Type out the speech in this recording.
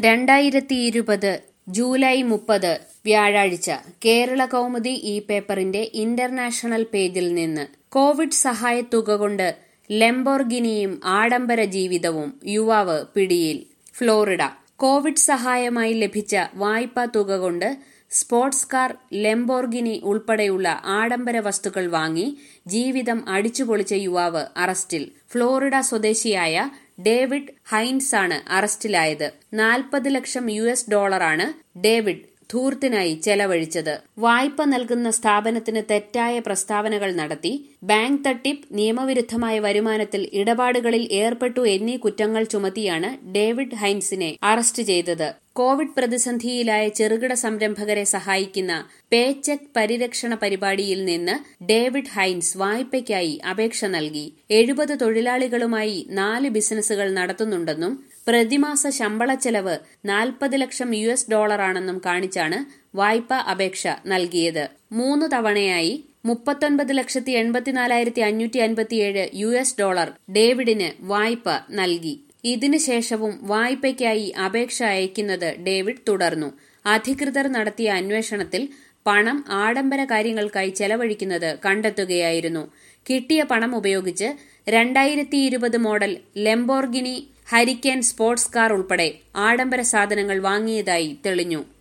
2020 July 30 വ്യാഴാഴ്ച കേരള കൗമുദി ഈ പേപ്പറിന്റെ ഇന്റർനാഷണൽ പേജിൽ നിന്ന് കോവിഡ് സഹായത്തുക കൊണ്ട് ലംബോർഗിനിയും ആഡംബര ജീവിതവും യുവാവ് പിടിയിൽ. ഫ്ലോറിഡ. കോവിഡ് സഹായമായി ലഭിച്ച വായ്പാ തുക കൊണ്ട് സ്പോർട്സ് കാർ, ലംബോർഗിനി ഉൾപ്പെടെയുള്ള ആഡംബര വസ്തുക്കൾ വാങ്ങി ജീവിതം അടിച്ചുപൊളിച്ച യുവാവ് അറസ്റ്റിൽ. ഫ്ലോറിഡ സ്വദേശിയായ ഡേവിഡ് ഹൈൻസ് ആണ് അറസ്റ്റിലായത്. 40 ലക്ഷം US$ആണ് ഡേവിഡ് ധൂർത്തിനായി ചെലവഴിച്ചത്. വായ്പ നൽകുന്ന സ്ഥാപനത്തിന് തെറ്റായ പ്രസ്താവനകൾ നടത്തി, ബാങ്ക് തട്ടിപ്പ്, നിയമവിരുദ്ധമായ വരുമാനത്തിൽ ഇടപാടുകളിൽ ഏർപ്പെട്ടു എന്നീ കുറ്റങ്ങൾ ചുമത്തിയാണ് ഡേവിഡ് ഹൈൻസിനെ അറസ്റ്റ് ചെയ്തത്. കോവിഡ് പ്രതിസന്ധിയിലായ ചെറുകിട സംരംഭകരെ സഹായിക്കുന്ന പേ ചെക്ക് പരിരക്ഷണ പരിപാടിയിൽ നിന്ന് ഡേവിഡ് ഹൈൻസ് വായ്പയ്ക്കായി അപേക്ഷ നൽകി. 70 തൊഴിലാളികളുമായി 4 ബിസിനസ്സുകൾ നടത്തുന്നുണ്ടെന്നും പ്രതിമാസ ശമ്പള ചെലവ് 40 ലക്ഷം US$ആണെന്നും കാണിച്ചാണ് വായ്പാ അപേക്ഷ നൽകിയത്. 3 തവണയായി 39,84,557 US$, ഡേവിഡിന് വായ്പ നൽകി. ഇതിനുശേഷവും വായ്പയ്ക്കായി അപേക്ഷ അയക്കുന്നത് ഡേവിഡ് തുടർന്നു. അധികൃതർ നടത്തിയ അന്വേഷണത്തിൽ പണം ആഡംബര കാര്യങ്ങൾക്കായി ചെലവഴിക്കുന്നത് കണ്ടെത്തുകയായിരുന്നു. കിട്ടിയ പണം ഉപയോഗിച്ച് 2020 model Lamborghini Huracan sports car ഉൾപ്പെടെ ആഡംബര സാധനങ്ങൾ വാങ്ങിയതായി തെളിഞ്ഞു.